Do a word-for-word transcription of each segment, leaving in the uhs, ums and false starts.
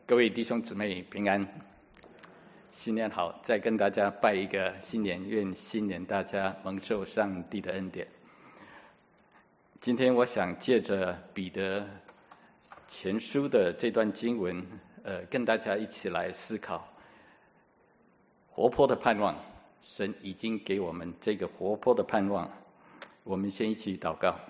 各位弟兄姊妹平安，新年好！再跟大家拜一个新年，愿新年大家蒙受上帝的恩典。今天我想借着彼得前书的这段经文，呃，跟大家一起来思考活泼的盼望。神已经给我们这个活泼的盼望，我们先一起祷告。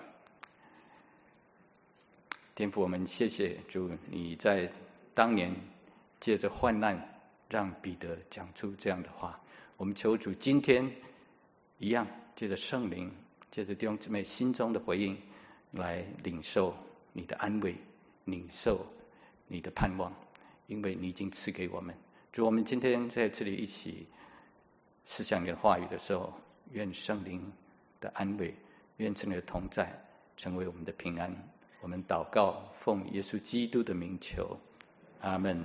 天父，我们谢谢主，你在当年借着患难让彼得讲出这样的话。我们求主今天一样，借着圣灵，借着弟兄姊妹心中的回应，来领受你的安慰，领受你的盼望，因为你已经赐给我们。主，我们今天在这里一起思想你的话语的时候，愿圣灵的安慰，愿圣灵的同在成为我们的平安。我们祷告，奉耶稣基督的名求，阿们。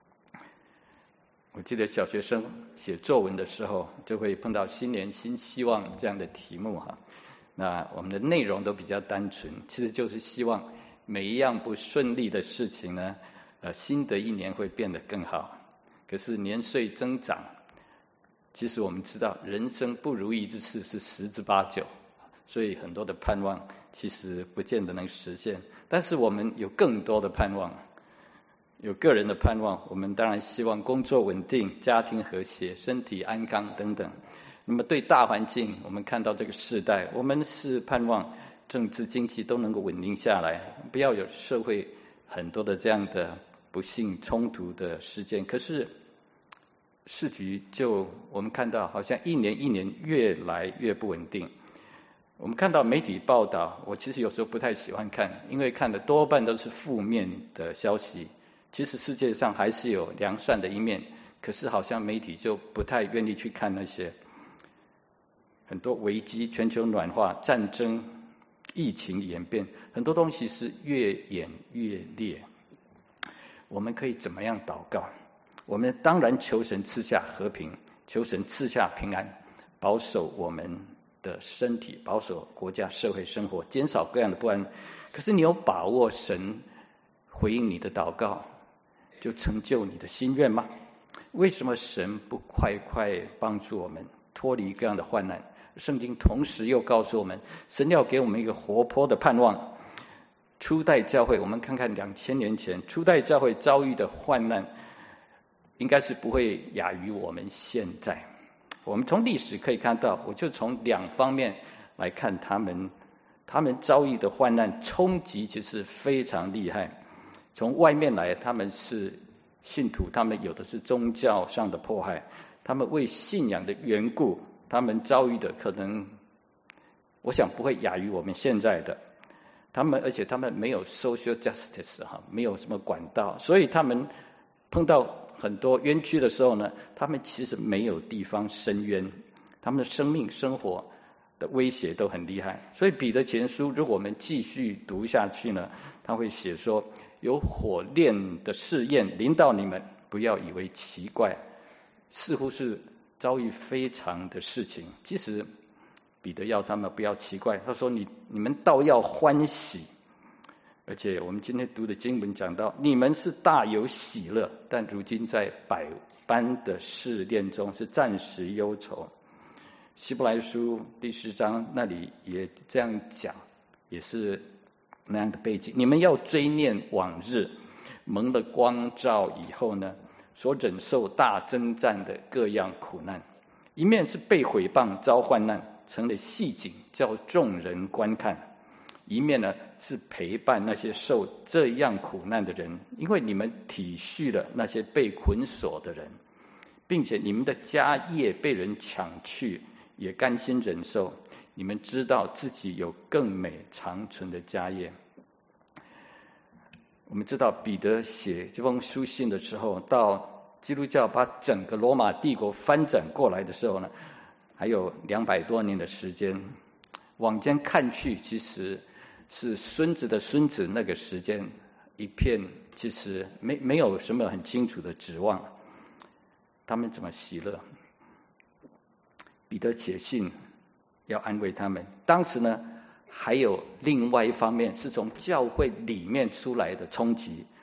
我记得小学生写作文的时候，就会碰到新年新希望这样的题目哈。那我们的内容都比较单纯，其实就是希望每一样不顺利的事情呢，呃，新的一年会变得更好。可是年岁增长，其实我们知道人生不如意之事是十之八九，所以很多的盼望其实不见得能实现。但是我们有更多的盼望，有个人的盼望，我们当然希望工作稳定、家庭和谐、身体安康等等。那么对大环境，我们看到这个世代，我们是盼望政治经济都能够稳定下来，不要有社会很多的这样的不幸冲突的事件。可是市局就我们看到好像一年一年越来越不稳定。我们看到媒体报道，我其实有时候不太喜欢看，因为看的多半都是负面的消息。其实世界上还是有良善的一面，可是好像媒体就不太愿意去看那些很多危机，全球暖化、战争、疫情演变，很多东西是越演越烈。我们可以怎么样祷告？我们当然求神赐下和平，求神赐下平安，保守我们的身体，保守国家社会生活，减少各样的不安。可是你有把握神回应你的祷告，就成就你的心愿吗？为什么神不快快帮助我们脱离各样的患难？圣经同时又告诉我们，神要给我们一个活泼的盼望。初代教会，我们看看两千年前初代教会遭遇的患难，应该是不会亚于我们现在。我们从历史可以看到，我就从两方面来看他们，他们遭遇的患难冲击其实非常厉害。从外面来，他们是信徒，他们有的是宗教上的迫害，他们为信仰的缘故，他们遭遇的可能，我想不会亚于我们现在的。他们而且他们没有 social justice 哈，没有什么管道，所以他们碰到很多冤屈的时候呢，他们其实没有地方伸冤，他们的生命生活的威胁都很厉害。所以彼得前书如果我们继续读下去呢，他会写说，有火炼的试验临到你们，不要以为奇怪，似乎是遭遇非常的事情。其实彼得要他们不要奇怪，他说你你们倒要欢喜。而且我们今天读的经文讲到，你们是大有喜乐，但如今在百般的试炼中是暂时忧愁。希伯来书第十章那里也这样讲，也是那样的背景。你们要追念往日蒙了光照以后呢，所忍受大征战的各样苦难，一面是被毁谤遭患难，成了戏景叫众人观看，一面呢是陪伴那些受这样苦难的人，因为你们体恤了那些被捆锁的人，并且你们的家业被人抢去，也甘心忍受。你们知道自己有更美长存的家业。我们知道彼得写这封书信的时候，到基督教把整个罗马帝国翻转过来的时候呢，还有两百多年的时间。往前看去，其实是孙子的孙子那个时间，一片其实没没有什么很清楚的指望。他们怎么喜乐？彼得写信要安慰他们。当时呢，还有另外一方面是从教会里面出来的冲击，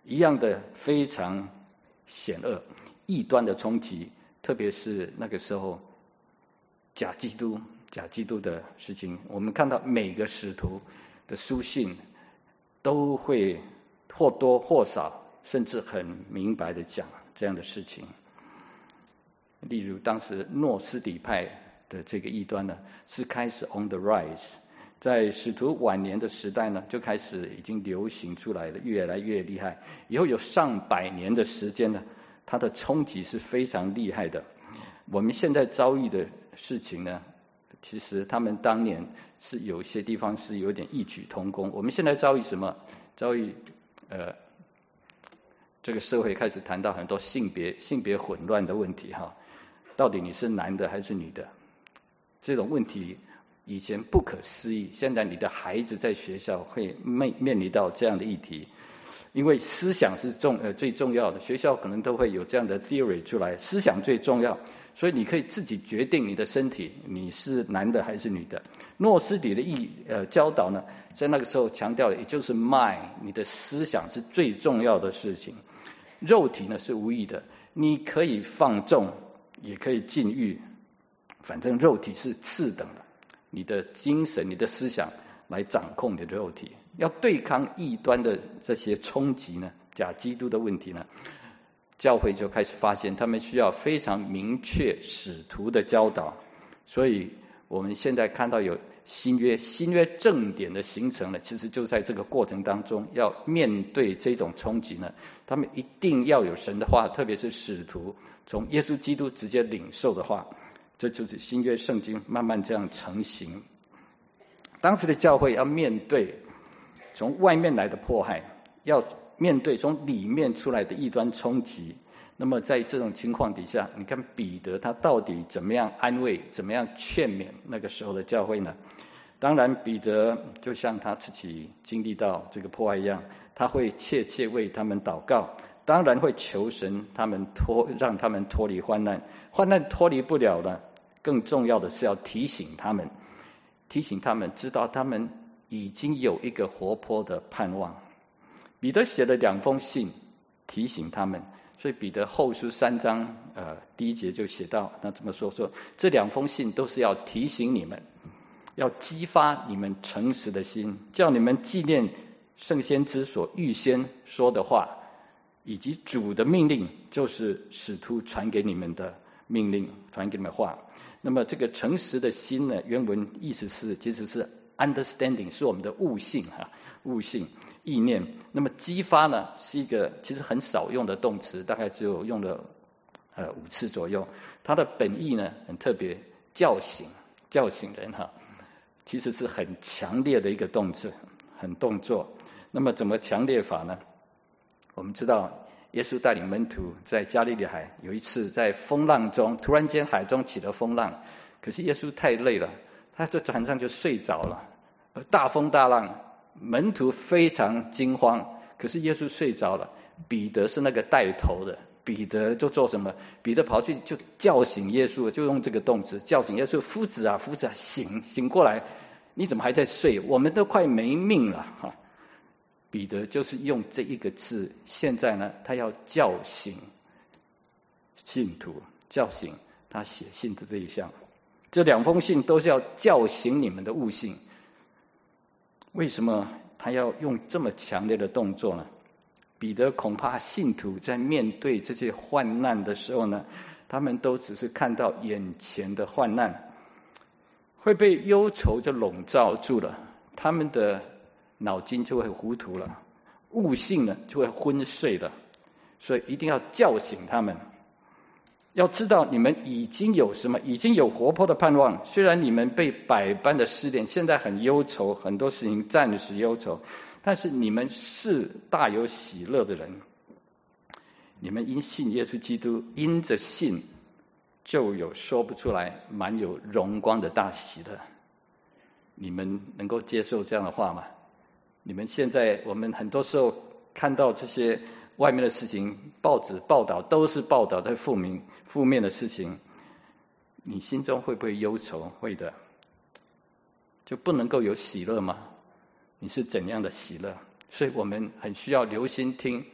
一样的非常险恶。异端的冲击，特别是那个时候假基督、假基督的事情，我们看到每个使徒的书信都会或多或少，甚至很明白的讲这样的事情。例如当时诺斯底派的这个异端呢，是开始 on the rise， 在使徒晚年的时代呢，就开始已经流行出来了，越来越厉害。以后有上百年的时间呢，它的冲击是非常厉害的。我们现在遭遇的事情呢，其实他们当年是有些地方是有点异曲同工。我们现在遭遇什么？遭遇呃，这个社会开始谈到很多性别性别混乱的问题哈。到底你是男的还是女的？这种问题以前不可思议，现在你的孩子在学校会面面临到这样的议题，因为思想是重呃最重要的，学校可能都会有这样的 theory 出来，思想最重要，所以你可以自己决定你的身体，你是男的还是女的。诺斯底的意呃教导呢，在那个时候强调的也就是 mind， 你的思想是最重要的事情，肉体呢是无益的，你可以放纵。也可以禁欲，反正肉体是次等的，你的精神、你的思想来掌控你的肉体。要对抗异端的这些冲击呢，假基督的问题呢，教会就开始发现他们需要非常明确使徒的教导。所以我们现在看到有新约，新约正典的形成呢，其实就在这个过程当中，要面对这种冲击呢，他们一定要有神的话，特别是使徒从耶稣基督直接领受的话，这就是新约圣经慢慢这样成型。当时的教会要面对从外面来的迫害，要面对从里面出来的异端冲击。那么在这种情况底下，你看彼得他到底怎么样安慰，怎么样劝勉那个时候的教会呢？当然彼得就像他自己经历到这个迫害一样，他会切切为他们祷告，当然会求神他们脱让他们脱离患难，患难脱离不了了，更重要的是要提醒他们，提醒他们知道他们已经有一个活泼的盼望。彼得写了两封信提醒他们，所以彼得后书三章呃第一节就写到，那怎么说说这两封信都是要提醒你们，要激发你们诚实的心，叫你们纪念圣先知所预先说的话，以及主的命令，就是使徒传给你们的命令，传给你们的话。那么这个诚实的心呢，原文意思是其实是 understanding， 是我们的悟性哈，悟性意念。那么激发呢，是一个其实很少用的动词，大概只有用了呃五次左右。它的本意呢很特别，叫醒，叫醒人哈，其实是很强烈的一个动词，很动作。那么怎么强烈法呢？我们知道耶稣带领门徒在加利利海，有一次在风浪中，突然间海中起了风浪，可是耶稣太累了，他在船上就睡着了，大风大浪，门徒非常惊慌，可是耶稣睡着了。彼得是那个带头的，彼得就做什么？彼得跑去就叫醒耶稣，就用这个动词叫醒耶稣，夫子啊夫子啊，醒醒过来，你怎么还在睡？我们都快没命了哈！彼得就是用这一个字，现在呢，他要叫醒信徒，叫醒他写信的对象。这两封信都是要叫醒你们的悟性。为什么他要用这么强烈的动作呢？彼得恐怕信徒在面对这些患难的时候呢，他们都只是看到眼前的患难，会被忧愁就笼罩住了，他们的脑筋就会糊涂了，悟性呢就会昏睡了。所以一定要叫醒他们，要知道你们已经有什么，已经有活泼的盼望。虽然你们被百般的试炼，现在很忧愁，很多事情暂时忧愁，但是你们是大有喜乐的人。你们因信耶稣基督，因着信就有说不出来满有荣光的大喜乐。你们能够接受这样的话吗？你们现在我们很多时候看到这些外面的事情，报纸报道都是报道在负面负面的事情，你心中会不会忧愁？会的。就不能够有喜乐吗？你是怎样的喜乐？所以我们很需要留心听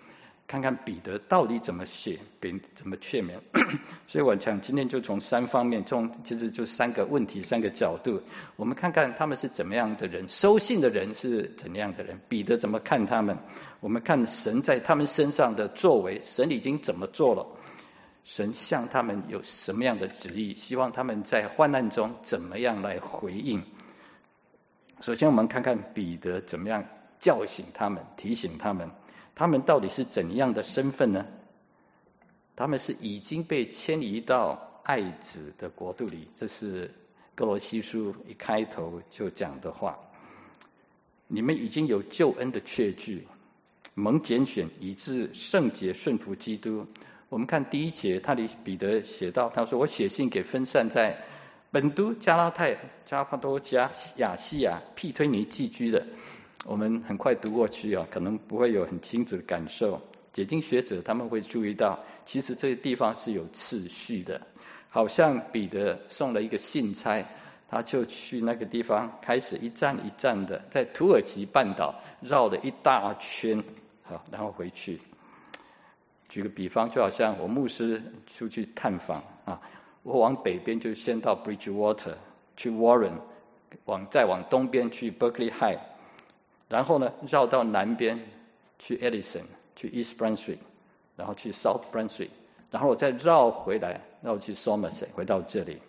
看看彼得到底怎么写，并怎么劝勉。所以我想今天就从三方面，从其实就三个问题、三个角度，我们看看他们是怎么样的人，收信的人是怎样的人，彼得怎么看他们，我们看神在他们身上的作为，神已经怎么做了，神向他们有什么样的旨意，希望他们在患难中怎么样来回应。首先我们看看彼得怎么样叫醒他们，提醒他们，他们到底是怎样的身份呢？他们是已经被迁移到爱子的国度里，这是哥罗西书一开头就讲的话。你们已经有救恩的确据，蒙拣选以致圣洁，顺服基督。我们看第一节，他里彼得写到，他说：我写信给分散在本都、加拉太、加帕多加、亚细亚、庇推尼寄居的。我们很快读过去啊，可能不会有很清楚的感受。解经学者他们会注意到，其实这个地方是有次序的，好像彼得送了一个信差，他就去那个地方，开始一站一站的在土耳其半岛绕了一大圈，好，然后回去。举个比方，就好像我牧师出去探访啊，我往北边就先到 Bridgewater 去 Warren， 往再往东边去 Berkeley High， 然后呢绕到南边去 Edison， 去 East Brunswick， 然后去 South Brunswick， 然后我再绕回来，绕去 Somerset， 回到这里。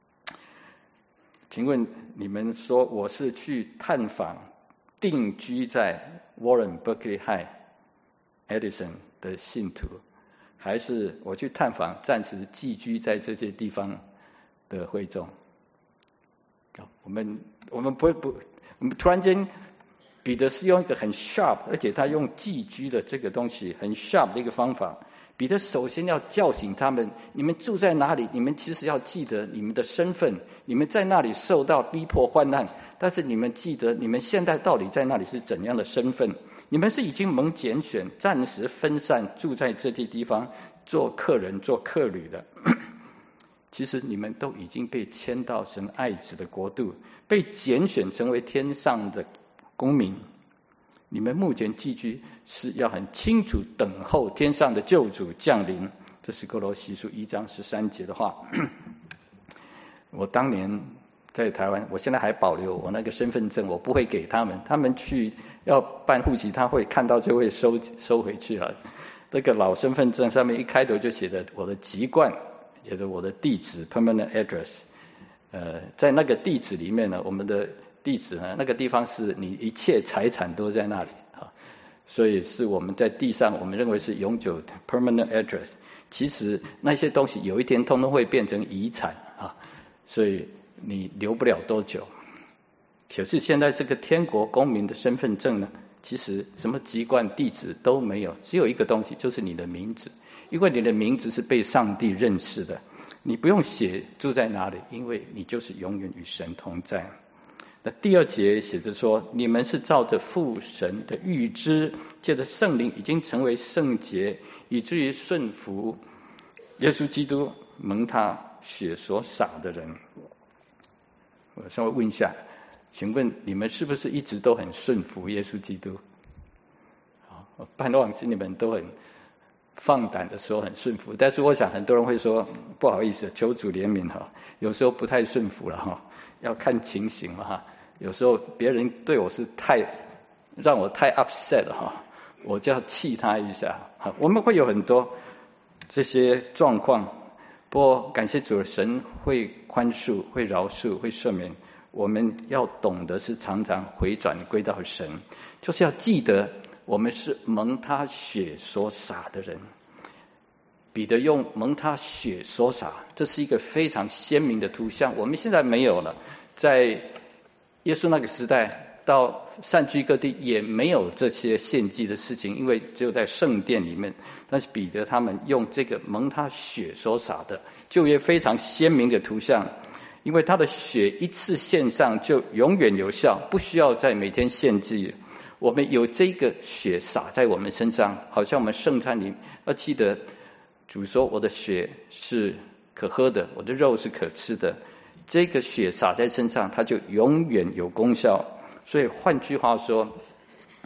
请问你们说我是去探访定居在 Warren、Berkeley High、Edison 的信徒，还是我去探访暂时寄居在这些地方的会众？我们我们不会不，我们突然间，彼得是用一个很 sharp， 而且他用寄居的这个东西很 sharp 的一个方法。彼得首先要叫醒他们，你们住在哪里？你们其实要记得你们的身份，你们在那里受到逼迫患难，但是你们记得你们现在到底在那里是怎样的身份？你们是已经蒙拣选，暂时分散住在这些地方做客人、做客旅的。其实你们都已经被迁到神爱子的国度，被拣选成为天上的公民。你们目前寄居是要很清楚等候天上的救主降临，这是哥罗西书一章十三节的话。我当年在台湾，我现在还保留我那个身份证，我不会给他们，他们去要办户籍，他会看到就会收收回去了。这个老身份证上面一开头就写着我的籍贯，写着我的地址 permanent address。呃，在那个地址里面呢，我们的地址呢，那个地方是你一切财产都在那里啊，所以是我们在地上我们认为是永久的 permanent address。其实那些东西有一天通通会变成遗产啊，所以你留不了多久。可是现在这个天国公民的身份证呢，其实什么籍贯、地址都没有，只有一个东西，就是你的名字。因为你的名字是被上帝认识的，你不用写住在哪里，因为你就是永远与神同在。那第二节写着说，你们是照着父神的预知，借着圣灵已经成为圣洁，以至于顺服耶稣基督蒙他血所洒的人。我稍微问一下，请问你们是不是一直都很顺服耶稣基督？我盼望是你们都很放胆的说很顺服，但是我想很多人会说不好意思，求主怜悯哈，有时候不太顺服了哈，要看情形了哈。有时候别人对我是太让我太 upset 了哈，我就要气他一下哈。我们会有很多这些状况，不过感谢主，神会宽恕、会饶恕、会赦免。我们要懂得是常常回转归到神，就是要记得我们是蒙他血所洒的人。彼得用蒙他血所洒，这是一个非常鲜明的图像，我们现在没有了。在耶稣那个时代，到散居各地也没有这些献祭的事情，因为只有在圣殿里面。但是彼得他们用这个蒙他血所洒的，就有非常鲜明的图像，因为他的血一次献上就永远有效，不需要再每天献祭。我们有这个血洒在我们身上，好像我们圣餐里要记得主说我的血是可喝的，我的肉是可吃的，这个血洒在身上它就永远有功效。所以换句话说，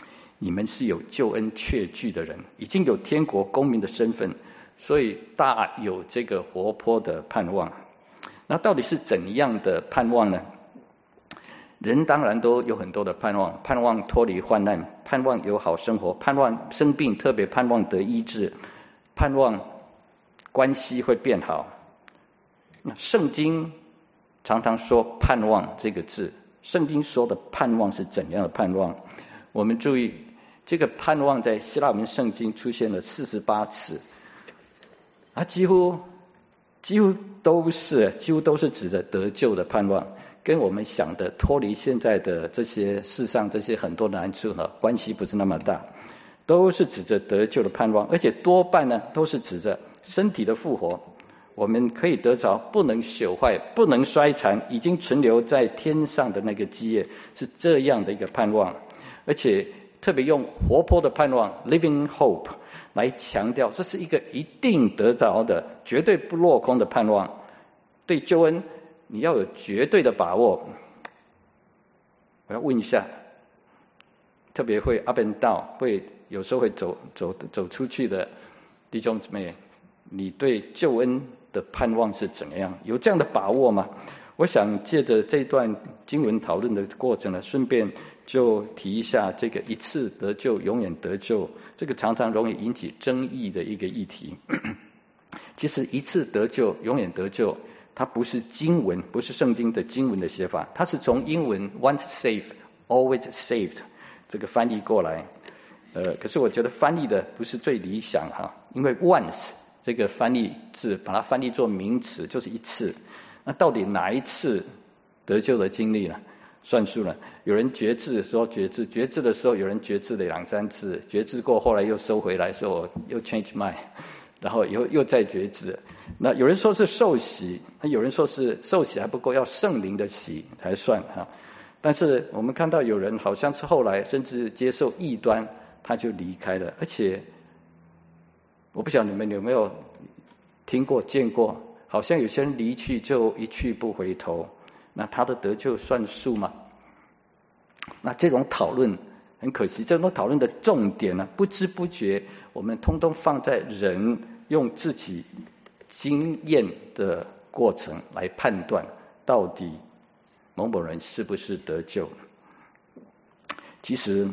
你们是有救恩确据的人，已经有天国公民的身份，所以大有这个活泼的盼望。那到底是怎样的盼望呢？人当然都有很多的盼望，盼望脱离患难，盼望有好生活，盼望生病，特别盼望得医治，盼望关系会变好。那圣经常常说盼望这个字，圣经说的盼望是怎样的盼望？我们注意，这个盼望在希腊文圣经出现了四十八次，啊，几乎几乎都是几乎都是指着得救的盼望，跟我们想的脱离现在的这些世上这些很多难处呢，关系不是那么大，都是指着得救的盼望，而且多半呢都是指着身体的复活，我们可以得着不能朽坏、不能衰残、已经存留在天上的那个基业，是这样的一个盼望。而且特别用活泼的盼望 living hope 来强调，这是一个一定得着的、绝对不落空的盼望。对救恩你要有绝对的把握。我要问一下，特别会 up and down 会有时候会走走走出去的弟兄姊妹，你对救恩的盼望是怎么样？有这样的把握吗？我想借着这段经文讨论的过程呢，顺便就提一下这个一次得救永远得救，这个常常容易引起争议的一个议题。其实一次得救永远得救，它不是经文，不是圣经的经文的写法，它是从英文 once saved always saved 这个翻译过来。呃，可是我觉得翻译的不是最理想哈，因为 once 这个翻译字把它翻译做名词，就是一次。那到底哪一次得救的经历呢？算数了。有人决志说决志，决志的时候有人决志了两三次，决志过后来又收回来，说我又 change mind， 然后又又再决志。那有人说是受洗，那有人说是受洗还不够，要圣灵的洗才算哈。但是我们看到有人好像是后来甚至接受异端，他就离开了。而且我不晓得你们有没有听过见过，好像有些人离去就一去不回头，那他的得救算数吗？那这种讨论很可惜，这种讨论的重点呢，不知不觉我们通通放在人用自己经验的过程来判断到底某某人是不是得救。其实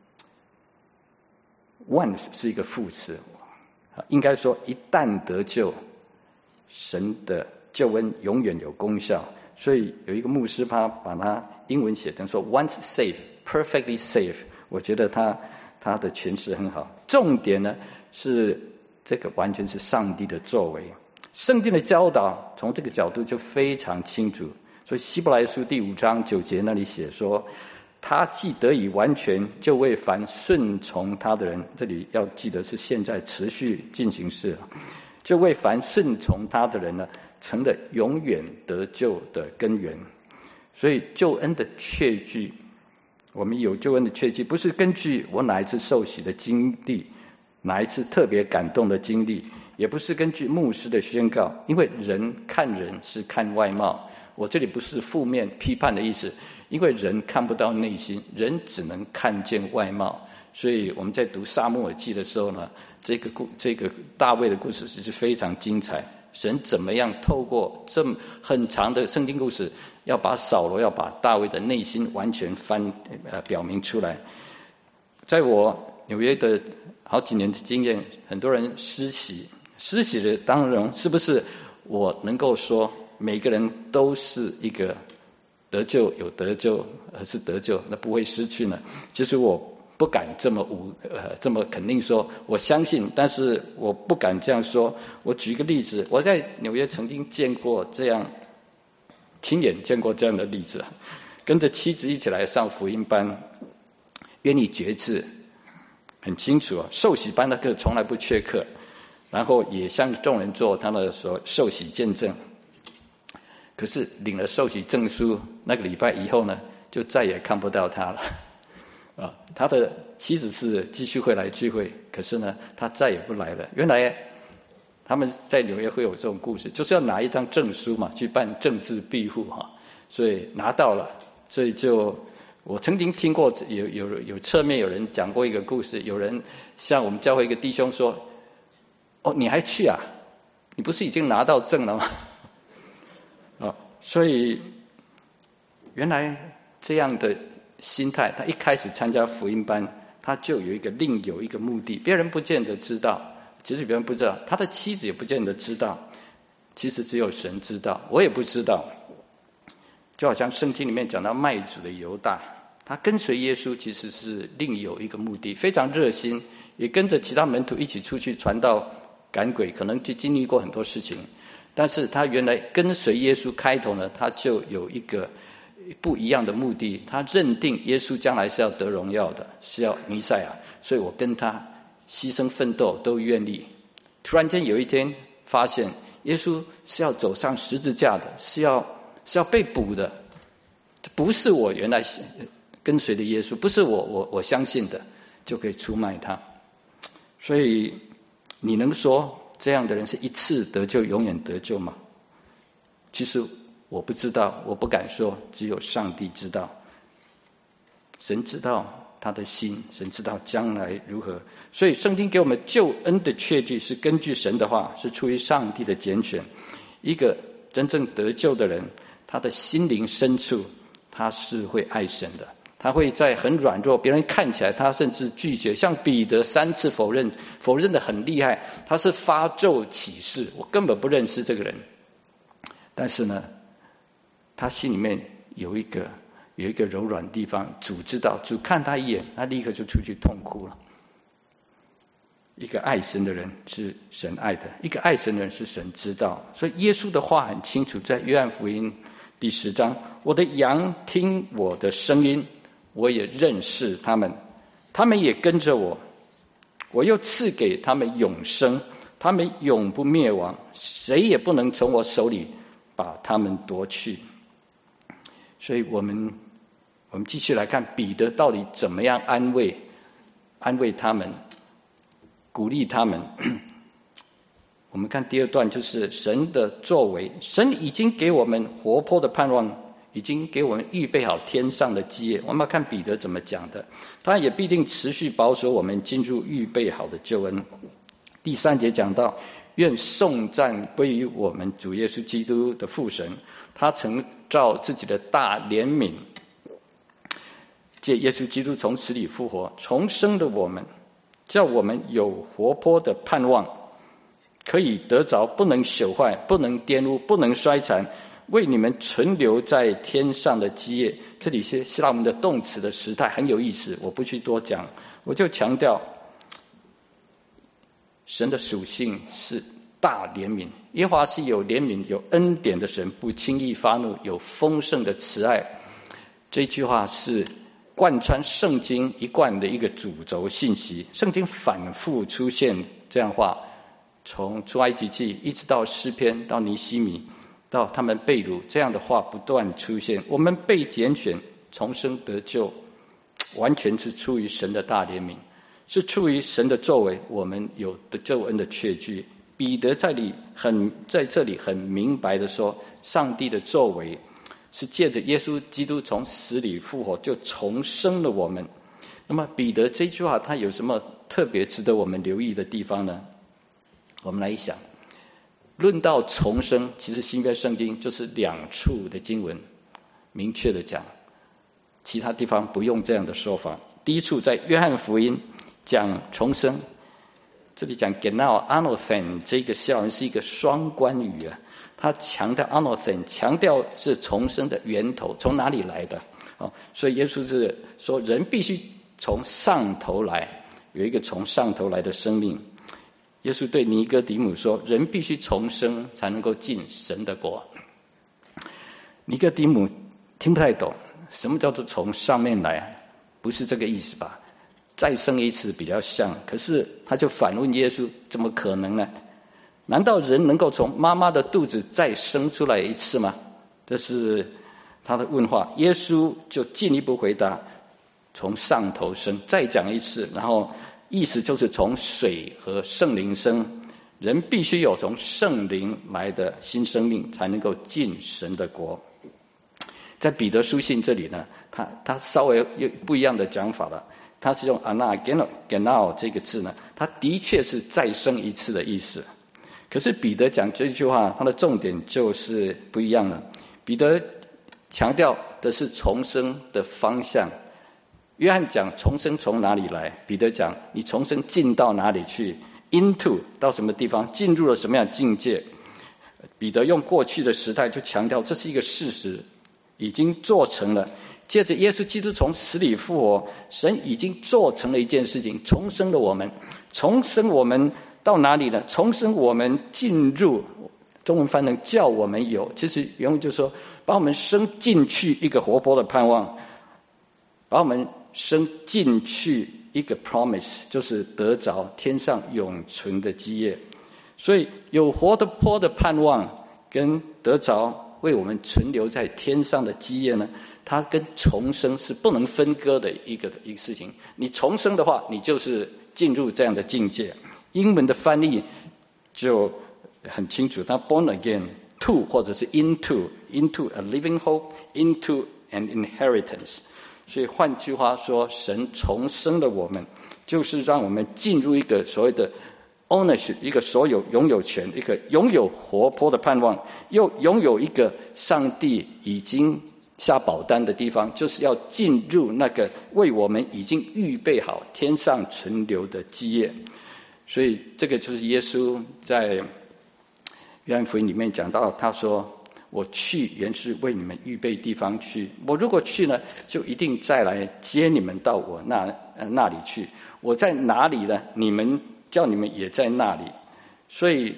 once 是一个副词，应该说一旦得救，神的救恩永远有功效。所以有一个牧师他把他英文写成说 once saved perfectly saved， 我觉得他他的诠释很好。重点呢是这个完全是上帝的作为，圣经的教导从这个角度就非常清楚。所以希伯来书第五章九节那里写说，他既得以完全，就为凡顺从他的人，这里要记得是现在持续进行式，就为凡顺从他的人呢，成了永远得救的根源。所以救恩的确据，我们有救恩的确据，不是根据我哪一次受洗的经历，哪一次特别感动的经历，也不是根据牧师的宣告，因为人看人是看外貌。我这里不是负面批判的意思，因为人看不到内心，人只能看见外貌。所以我们在读撒母耳记的时候呢，这个故这个大卫的故事是非常精彩。神怎么样透过这么很长的圣经故事，要把扫罗要把大卫的内心完全翻呃表明出来。在我纽约的好几年的经验，很多人施洗，施洗的当然是不是我能够说每个人都是一个得救有得救而是得救，那不会失去呢？其实我不敢这么无呃这么肯定说我相信，但是我不敢这样说。我举一个例子，我在纽约曾经见过这样，亲眼见过这样的例子，跟着妻子一起来上福音班，愿意决志，很清楚啊，受洗班的课从来不缺课，然后也向众人做他的所受洗见证。可是领了受洗证书那个礼拜以后呢，就再也看不到他了啊。他的妻子是继续会来聚会，可是呢他再也不来了。原来他们在纽约会有这种故事，就是要拿一张证书嘛，去办政治庇护哈，所以拿到了，所以就我曾经听过有有有侧面有人讲过一个故事，有人向我们教会一个弟兄说：“哦，你还去啊？你不是已经拿到证了吗？”哦，所以原来这样的心态，他一开始参加福音班，他就有一个另有一个目的，别人不见得知道，其实别人不知道，他的妻子也不见得知道，其实只有神知道，我也不知道。就好像圣经里面讲到卖主的犹大，他跟随耶稣其实是另有一个目的，非常热心，也跟着其他门徒一起出去传道赶鬼，可能就经历过很多事情，但是他原来跟随耶稣开头呢，他就有一个不一样的目的，他认定耶稣将来是要得荣耀的，是要弥赛亚，所以我跟他牺牲奋斗都愿意。突然间有一天发现耶稣是要走上十字架的，是要是要被捕的，不是我原来跟随的耶稣，不是我我我相信的，就可以出卖他。所以你能说这样的人是一次得救永远得救吗？其实我不知道，我不敢说，只有上帝知道。神知道他的心，神知道将来如何。所以圣经给我们救恩的确据是根据神的话，是出于上帝的拣选。一个真正得救的人，他的心灵深处他是会爱神的，他会在很软弱，别人看起来他甚至拒绝，像彼得三次否认，否认的很厉害，他是发咒起誓，我根本不认识这个人。但是呢，他心里面有一个有一个柔软地方，主知道，主看他一眼，他立刻就出去痛哭了。一个爱神的人是神爱的，一个爱神的人是神知道。所以耶稣的话很清楚，在约翰福音第十章，我的羊听我的声音，我也认识他们，他们也跟着我，我又赐给他们永生，他们永不灭亡，谁也不能从我手里把他们夺去。所以我们我们继续来看彼得到底怎么样安慰安慰他们，鼓励他们。我们看第二段，就是神的作为，神已经给我们活泼的盼望，已经给我们预备好天上的基业。我们要看彼得怎么讲的，他也必定持续保守我们进入预备好的救恩。第三节讲到，愿颂赞归于我们主耶稣基督的父神，他曾照自己的大怜悯，借耶稣基督从死里复活，重生的我们，叫我们有活泼的盼望，可以得着不能朽坏、不能玷污、不能衰残，为你们存留在天上的基业。这里是希腊文的动词的时态很有意思，我不去多讲，我就强调神的属性是大怜悯，耶和华是有怜悯有恩典的神，不轻易发怒，有丰盛的慈爱。这句话是贯穿圣经一贯的一个主轴信息，圣经反复出现这样话，从出埃及记一直到诗篇，到尼希米，到他们被掳，这样的话不断出现。我们被拣选重生得救，完全是出于神的大怜悯，是出于神的作为，我们有的救恩的确据。彼得在里很在这里很明白的说，上帝的作为是借着耶稣基督从死里复活，就重生了我们。那么彼得这句话他有什么特别值得我们留意的地方呢？我们来想，论到重生，其实新约圣经就是两处的经文明确的讲，其他地方不用这样的说法。第一处在约翰福音讲重生，这里讲 genau anothen， 这个希腊文是一个双关语啊，他强调 anothen， 强调是重生的源头，从哪里来的、哦、所以耶稣是说人必须从上头来，有一个从上头来的生命。耶稣对尼哥底母说，人必须重生才能够进神的国。尼哥底母听不太懂，什么叫做从上面来，不是这个意思吧？再生一次比较像，可是他就反问耶稣，怎么可能呢？难道人能够从妈妈的肚子再生出来一次吗？这是他的问话。耶稣就进一步回答，从上头生，再讲一次，然后意思就是从水和圣灵生，人必须有从圣灵来的新生命，才能够进神的国。 在彼得书信这里呢，他他稍微有不一样的讲法了，他是用 anagenao 这个字呢，他的确是再生一次的意思。可是彼得讲这句话，他的重点就是不一样了。彼得强调的是重生的方向。约翰讲重生从哪里来，彼得讲你重生进到哪里去， into 到什么地方，进入了什么样的境界。彼得用过去的时代就强调这是一个事实，已经做成了。接着耶稣基督从死里复活，神已经做成了一件事情，重生了我们。重生我们到哪里呢？重生我们进入，中文翻成叫我们有，其实原文就是说把我们生进去一个活泼的盼望，把我们生进去一个 promise， 就是得着天上永存的基业。所以有活的泼的盼望跟得着为我们存留在天上的基业呢，它跟重生是不能分割的一个一个事情。你重生的话，你就是进入这样的境界。英文的翻译就很清楚，它 born again to 或者是 into into a living hope into an inheritance。所以换句话说，神重生了我们，就是让我们进入一个所谓的 ownership， 一个所有拥有权，一个拥有活泼的盼望，又拥有一个上帝已经下保单的地方，就是要进入那个为我们已经预备好天上存留的基业。所以这个就是耶稣在约翰福音里面讲到，他说我去原是为你们预备地方去，我如果去呢，就一定再来接你们到我那那里去。我在哪里呢？你们叫你们也在那里。所以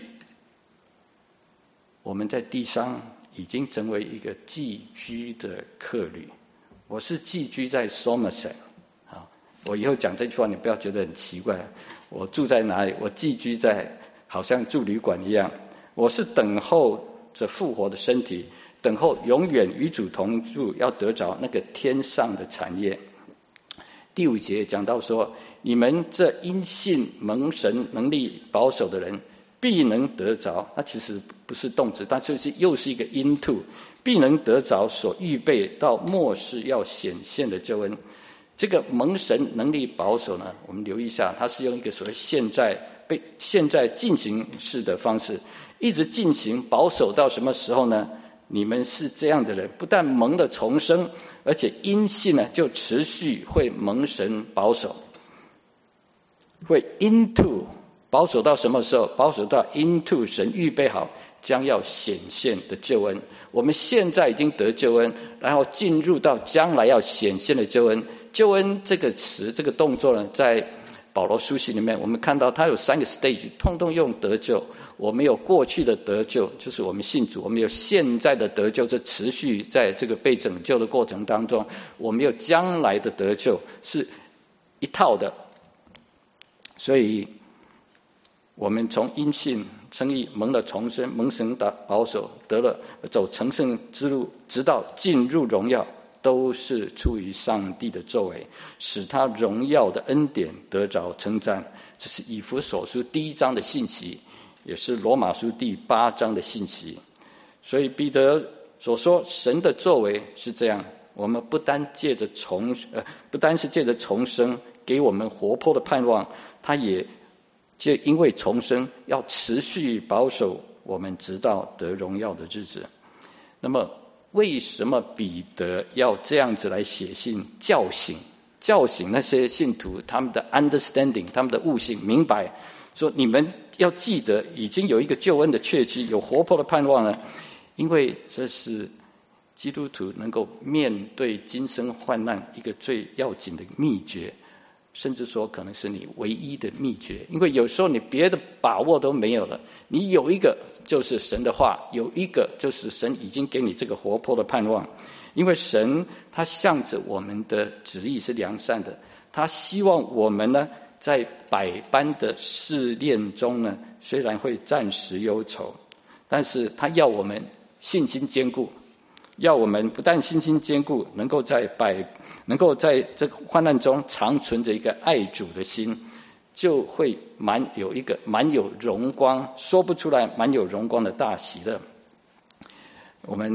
我们在地上已经成为一个寄居的客旅。我是寄居在 Somerset 啊，我以后讲这句话你不要觉得很奇怪。我住在哪里？我寄居在好像住旅馆一样。我是等候着复活的身体，等候永远与主同住，要得着那个天上的产业。第五节讲到说，你们这因信蒙神能力保守的人，必能得着。那其实不是动词，但是又是一个 into， 必能得着所预备到末世要显现的救恩。这个蒙神能力保守呢，我们留意一下，它是用一个所谓现在被现在进行式的方式，一直进行保守到什么时候呢？你们是这样的人，不但蒙了重生，而且因信呢，就持续会蒙神保守，会 into 保守到什么时候？保守到 into 神预备好将要显现的救恩。我们现在已经得救恩，然后进入到将来要显现的救恩。救恩这个词，这个动作呢，在保罗书信里面，我们看到它有三个 stage， 通通用得救。我们有过去的得救，就是我们信主；我们有现在的得救，这持续在这个被拯救的过程当中；我们有将来的得救，是一套的。所以，我们从因信称义，蒙了重生，蒙神的保守，得了走成圣之路，直到进入荣耀。都是出于上帝的作为，使他荣耀的恩典得着称赞。这是以弗所书第一章的信息，也是罗马书第八章的信息。所以彼得所说神的作为是这样，我们不单借着重呃，不单是借着重生给我们活泼的盼望，他也借因为重生要持续保守我们直到得荣耀的日子。那么为什么彼得要这样子来写信叫醒叫醒那些信徒，他们的 understanding， 他们的悟性，明白说你们要记得已经有一个救恩的确据，有活泼的盼望了。因为这是基督徒能够面对今生患难一个最要紧的秘诀，甚至说可能是你唯一的秘诀。因为有时候你别的把握都没有了，你有一个就是神的话，有一个就是神已经给你这个活泼的盼望。因为神他向着我们的旨意是良善的，他希望我们呢在百般的试炼中呢，虽然会暂时忧愁，但是他要我们信心坚固，要我们不但信心坚固，能够在百能够在这个患难中常存着一个爱主的心，就会满有一个满有荣光，说不出来满有荣光的大喜乐。我们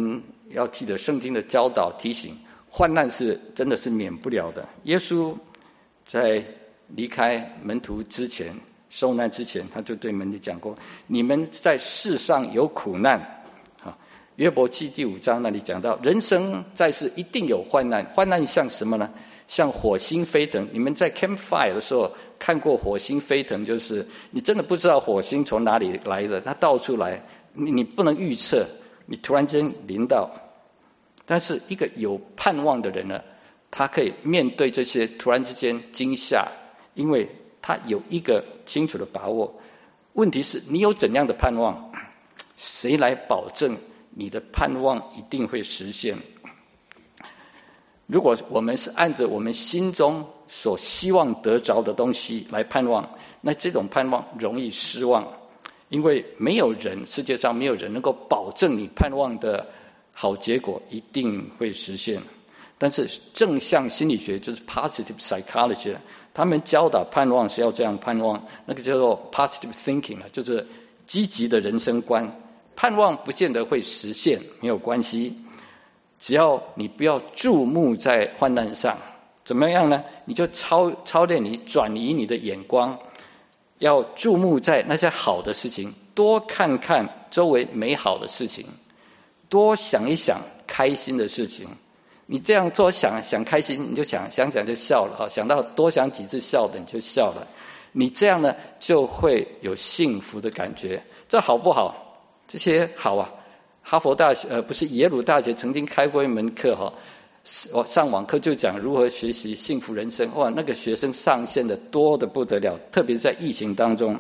要记得圣经的教导提醒，患难是真的是免不了的。耶稣在离开门徒之前，受难之前，他就对门徒讲过，你们在世上有苦难。约伯记第五章那里讲到，人生在世一定有患难，患难像什么呢？像火星飞腾。你们在 campfire 的时候看过火星飞腾，就是你真的不知道火星从哪里来的，它到处来，你你不能预测，你突然间临到。但是一个有盼望的人呢，他可以面对这些突然之间惊吓，因为他有一个清楚的把握。问题是你有怎样的盼望？谁来保证你的盼望一定会实现？如果我们是按着我们心中所希望得着的东西来盼望，那这种盼望容易失望，因为没有人，世界上没有人能够保证你盼望的好结果一定会实现。但是正向心理学就是 positive psychology， 他们教导盼望是要这样盼望，那个叫做 positive thinking， 就是积极的人生观。盼望不见得会实现，没有关系，只要你不要注目在患难上。怎么样呢？你就操操练你转移你的眼光，要注目在那些好的事情，多看看周围美好的事情，多想一想开心的事情。你这样做，想想开心，你就想想想就笑了，想到多想几次笑的你就笑了。你这样呢就会有幸福的感觉。这好不好？这些好啊！哈佛大学呃不是耶鲁大学曾经开过一门课哈，我上网课就讲如何学习幸福人生。哇，那个学生上线的多的不得了，特别是在疫情当中。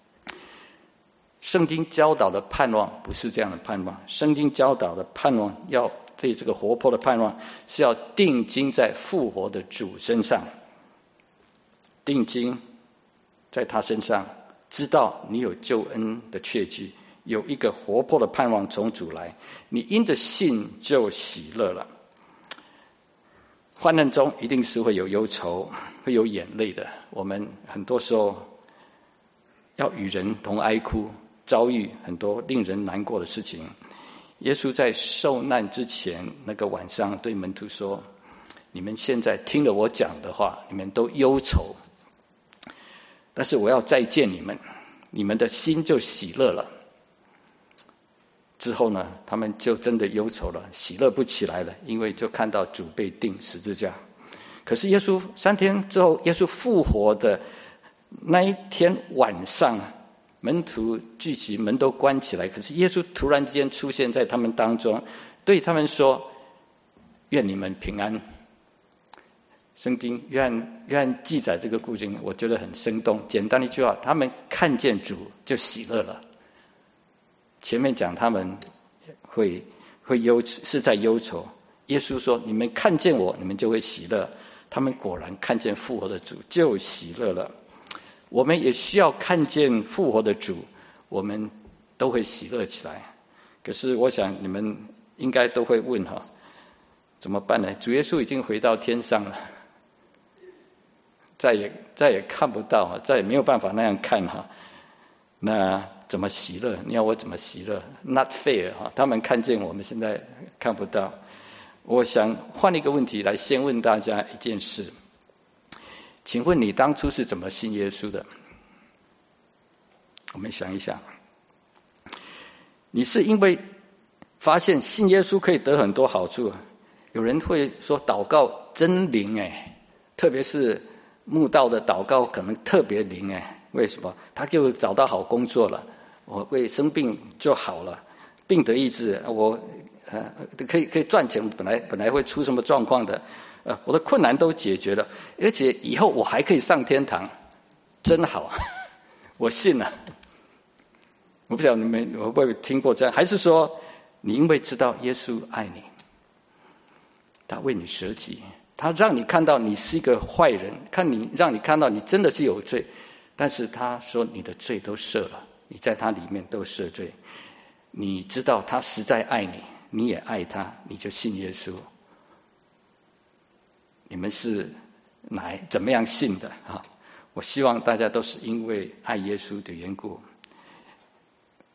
圣经教导的盼望不是这样的盼望，圣经教导的盼望，要对这个活泼的盼望是要定睛在复活的主身上，定睛在他身上，知道你有救恩的确据，有一个活泼的盼望从主来，你因着信就喜乐了。患难中一定是会有忧愁，会有眼泪的。我们很多时候要与人同哀哭，遭遇很多令人难过的事情。耶稣在受难之前那个晚上对门徒说，你们现在听了我讲的话，你们都忧愁，但是我要再见你们，你们的心就喜乐了。之后呢，他们就真的忧愁了，喜乐不起来了，因为就看到主被钉十字架。可是耶稣三天之后，耶稣复活的那一天晚上，门徒聚集，门都关起来，可是耶稣突然之间出现在他们当中，对他们说，愿你们平安。圣经约翰约翰记载这个故事，我觉得很生动。简单的一句话，他们看见主就喜乐了。前面讲他们会会忧是在忧愁，耶稣说你们看见我，你们就会喜乐。他们果然看见复活的主就喜乐了。我们也需要看见复活的主，我们都会喜乐起来。可是我想你们应该都会问哈，怎么办呢？主耶稣已经回到天上了，再也再也看不到，再也没有办法那样看哈。那怎么喜乐？你要我怎么喜乐 ？Not fair 哈！他们看见我们现在看不到。我想换一个问题来先问大家一件事，请问你当初是怎么信耶稣的？我们想一想，你是因为发现信耶稣可以得很多好处？有人会说祷告真灵哎，特别是慕道的祷告可能特别灵哎，为什么？他就找到好工作了，我为生病就好了，病得医治，我呃可以可以赚钱，本来本来会出什么状况的，呃我的困难都解决了，而且以后我还可以上天堂，真好，我信了。我不晓得你们会不会听过这样，还是说你因为知道耶稣爱你，他为你舍己，他让你看到你是一个坏人，看你让你看到你真的是有罪，但是他说你的罪都赦了，你在他里面都赦罪，你知道他实在爱你，你也爱他，你就信耶稣。你们是哪怎么样信的啊？我希望大家都是因为爱耶稣的缘故。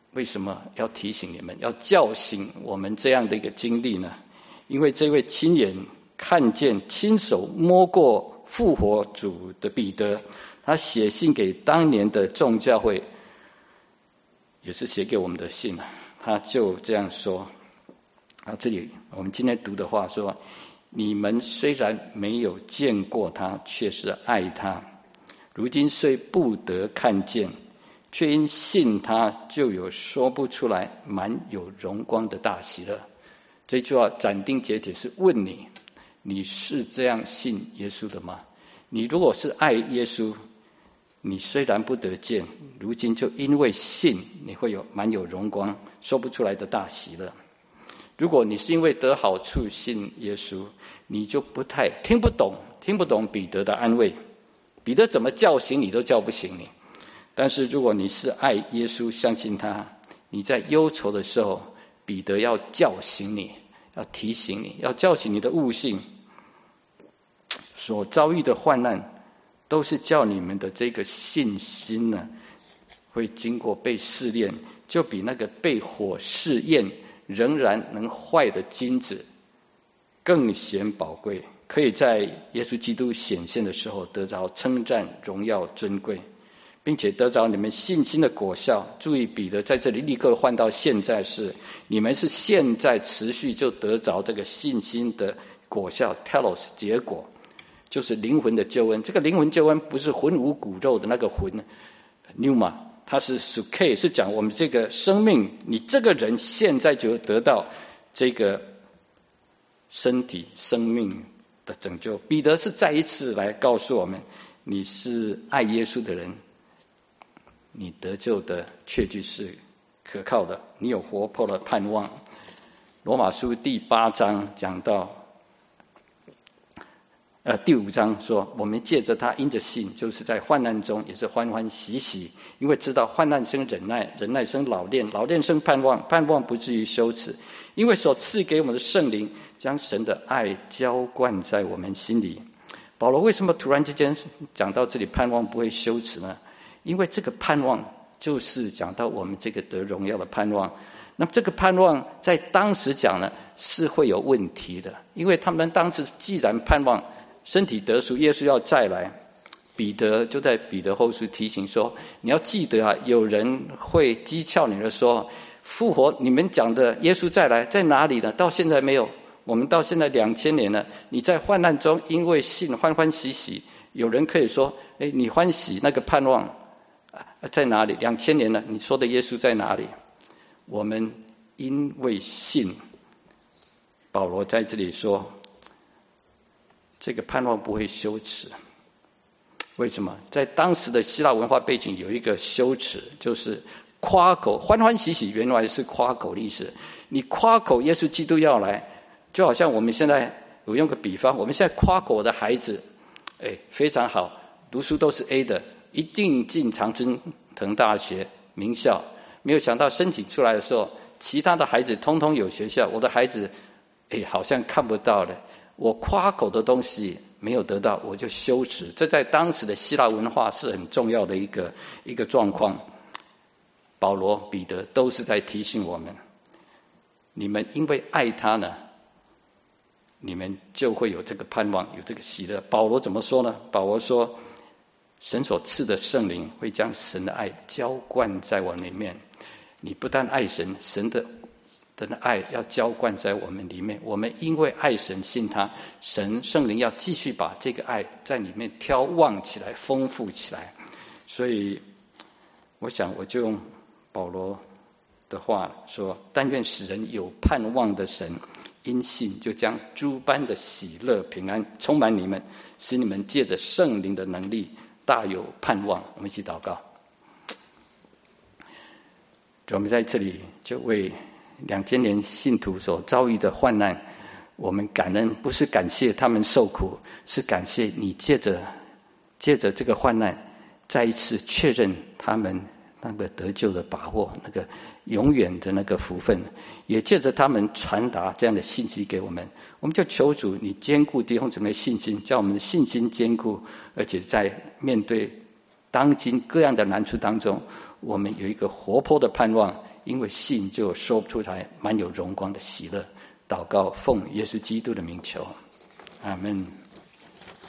为什么要提醒你们，要叫醒我们这样的一个经历呢？因为这位亲眼看见、亲手摸过复活主的彼得，他写信给当年的众教会，也是写给我们的信，他就这样说。啊，这里我们今天读的话说，你们虽然没有见过他，却是爱他，如今虽不得看见，却因信他，就有说不出来满有荣光的大喜乐。这句话斩钉截铁是问你，你是这样信耶稣的吗？你如果是爱耶稣，你虽然不得见，如今就因为信，你会有满有荣光说不出来的大喜乐。如果你是因为得好处信耶稣，你就不太听不懂听不懂彼得的安慰，彼得怎么叫醒你都叫不醒你。但是如果你是爱耶稣，相信他，你在忧愁的时候，彼得要叫醒你，要提醒你，要叫醒你的悟性。所遭遇的患难都是叫你们的这个信心呢，会经过被试炼，就比那个被火试验仍然能坏的金子更显宝贵，可以在耶稣基督显现的时候得着称赞、荣耀、尊贵，并且得着你们信心的果效。注意彼得在这里立刻换到现在式，你们是现在持续就得着这个信心的果效 telos 结果，就是灵魂的救恩。这个灵魂救恩不是魂无骨肉的那个魂 pneuma， 它是 suke， 是讲我们这个生命，你这个人现在就得到这个身体生命的拯救。彼得是再一次来告诉我们，你是爱耶稣的人，你得救的确据是可靠的，你有活泼的盼望。罗马书第八章讲到呃，第五章说，我们借着他因着信，就是在患难中也是欢欢喜喜，因为知道患难生忍耐，忍耐生老练，老练生盼望，盼望不至于羞耻，因为所赐给我们的圣灵将神的爱浇灌在我们心里。保罗为什么突然之间讲到这里盼望不会羞耻呢？因为这个盼望就是讲到我们这个得荣耀的盼望。那么这个盼望在当时讲呢是会有问题的，因为他们当时既然盼望身体得赎，耶稣要再来，彼得就在彼得后书提醒说，你要记得啊，有人会讥诮你的说，复活你们讲的耶稣再来在哪里呢？到现在没有，我们到现在两千年了，你在患难中因为信欢欢喜喜。有人可以说，哎，你欢喜那个盼望在哪里？两千年了，你说的耶稣在哪里？我们因为信，保罗在这里说，这个盼望不会羞耻。为什么？在当时的希腊文化背景有一个羞耻，就是夸口，欢欢喜喜原来是夸口的意思。你夸口耶稣基督要来，就好像我们现在，我用个比方，我们现在夸口我的孩子，哎，非常好，读书都是 A 的，一定进常春藤大学名校。没有想到申请出来的时候，其他的孩子通通有学校，我的孩子哎好像看不到了。我夸口的东西没有得到，我就羞耻。这在当时的希腊文化是很重要的一个一个状况。保罗、彼得都是在提醒我们，你们因为爱他呢，你们就会有这个盼望，有这个喜乐。保罗怎么说呢？保罗说，神所赐的圣灵会将神的爱浇灌在我们里面。你不但爱神，神的的爱要浇灌在我们里面。我们因为爱神信他，神圣灵要继续把这个爱在里面挑旺起来，丰富起来。所以我想我就用保罗的话说，但愿使人有盼望的神因信就将诸般的喜乐平安充满你们，使你们借着圣灵的能力大有盼望。我们一起祷告。我们在这里就为两千年信徒所遭遇的患难，我们感恩，不是感谢他们受苦，是感谢你借着借着这个患难再一次确认他们那个得救的把握，那个永远的那个福分，也借着他们传达这样的信息给我们。我们就求主你坚固弟兄姊妹信心，叫我们的信心坚固，而且在面对当今各样的难处当中，我们有一个活泼的盼望， 因为信就说不出来蛮有荣光的喜乐。祷告奉耶稣基督的名求，阿们。